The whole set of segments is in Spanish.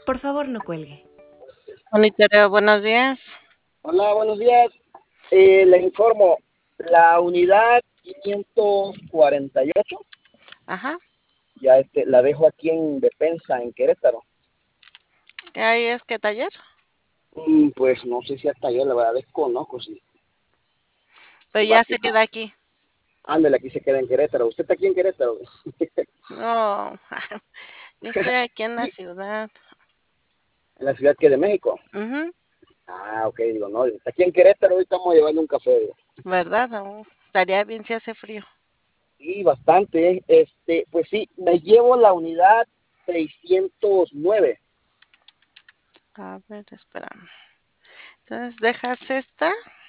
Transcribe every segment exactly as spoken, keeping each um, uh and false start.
Por favor, no cuelgue. Monitorio, buenos días. Hola, buenos días. Eh, le informo, la unidad quinientos cuarenta y ocho, Ajá. ya este, la dejo aquí en Defensa, en Querétaro. ¿Qué hay es que taller? Mm, pues no sé si hasta yo la verdad desconozco, si, Pero si va ya aquí. se queda aquí. Ándale, aquí se queda en Querétaro. ¿Usted está aquí en Querétaro? No, yo estoy aquí en la Sí, ciudad. en la ciudad que de México. Ujú. Ah, ok, digo, no, está aquí en Querétaro, hoy estamos llevando un café. Digo. ¿Verdad? Oh, estaría bien si hace frío. Sí, bastante. Este, pues sí, me llevo la unidad seiscientos nueve. A ver, espera. Entonces dejas esta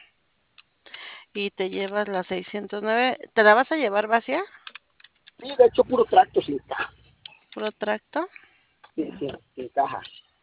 y te llevas la seiscientos nueve. ¿Te la vas a llevar vacía? Sí, de hecho, puro tracto sin caja. Puro tracto. Sí, sí, sin caja.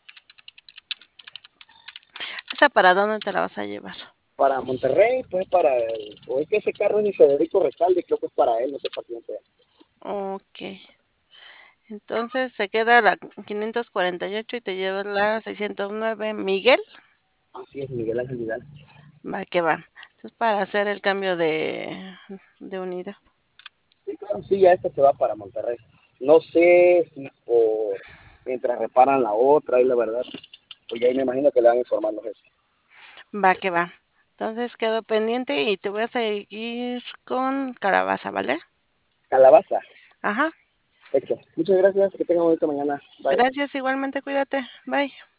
¿Esa para dónde te la vas a llevar? Para Monterrey, pues para el, o es que ese carro es de Federico Recalde, creo que es para él, no sé para quién sea. Ok. Entonces se queda la quinientos cuarenta y ocho y te llevas la seiscientos nueve. Miguel. Así es, Miguel Ángel Vidal. Va que va. Entonces, para hacer el cambio de, de unidad. Sí, claro, sí, ya esta se va para Monterrey. No sé si por mientras reparan la otra, y la verdad, pues ya ahí me imagino que le van informando eso. Va que va. Entonces quedo pendiente y te voy a seguir con calabaza, ¿vale? Calabaza, Ajá. hecho. Muchas gracias, que tengan bonita mañana. Bye. Gracias, igualmente, cuídate. Bye.